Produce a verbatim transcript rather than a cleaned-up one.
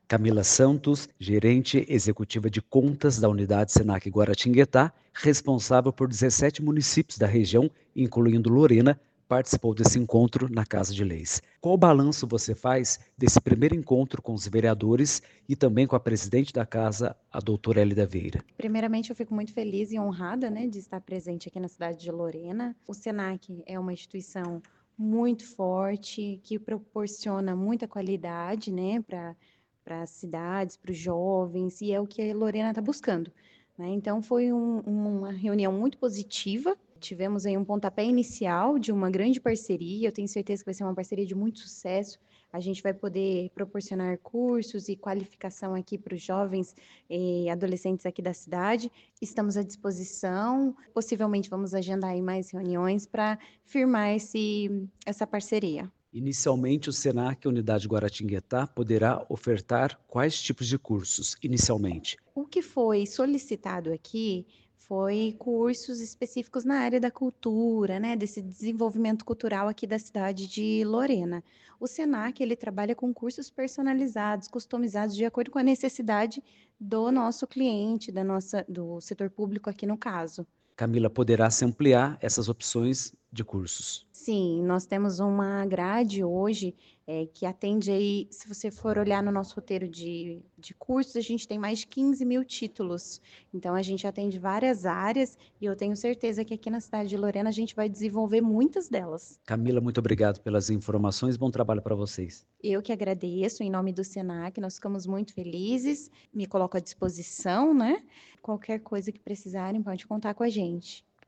Camila Santos, gerente executiva de contas da unidade Senac Guaratinguetá, responsável por dezessete municípios da região, incluindo Lorena, participou desse encontro na Casa de Leis. Qual balanço você faz desse primeiro encontro com os vereadores e também com a presidente da casa, a doutora Hélida Vieira? Primeiramente, eu fico muito feliz e honrada, né, de estar presente aqui na cidade de Lorena. O Senac é uma instituição muito forte, que proporciona muita qualidade, né, para para as cidades, para os jovens, e é o que a Lorena está buscando, né? Então, foi um- uma reunião muito positiva. Tivemos aí um pontapé inicial de uma grande parceria. Eu tenho certeza que vai ser uma parceria de muito sucesso. A gente vai poder proporcionar cursos e qualificação aqui para os jovens e adolescentes aqui da cidade. Estamos à disposição. Possivelmente vamos agendar aí mais reuniões para firmar esse, essa parceria. Inicialmente, o Senac Unidade Guaratinguetá poderá ofertar quais tipos de cursos, inicialmente? O que foi solicitado aqui foi cursos específicos na área da cultura, né, desse desenvolvimento cultural aqui da cidade de Lorena. O Senac, ele trabalha com cursos personalizados, customizados de acordo com a necessidade do nosso cliente, da nossa, do setor público aqui no caso. Camila, poderá se ampliar essas opções de cursos. Sim, nós temos uma grade hoje eh, que atende aí, se você for olhar no nosso roteiro de, de cursos, a gente tem mais de quinze mil títulos. Então, a gente atende várias áreas e eu tenho certeza que aqui na cidade de Lorena a gente vai desenvolver muitas delas. Camila, muito obrigado pelas informações. Bom trabalho para vocês. Eu que agradeço, em nome do Senac, nós ficamos muito felizes, me coloco à disposição, né? Qualquer coisa que precisarem, pode contar com a gente.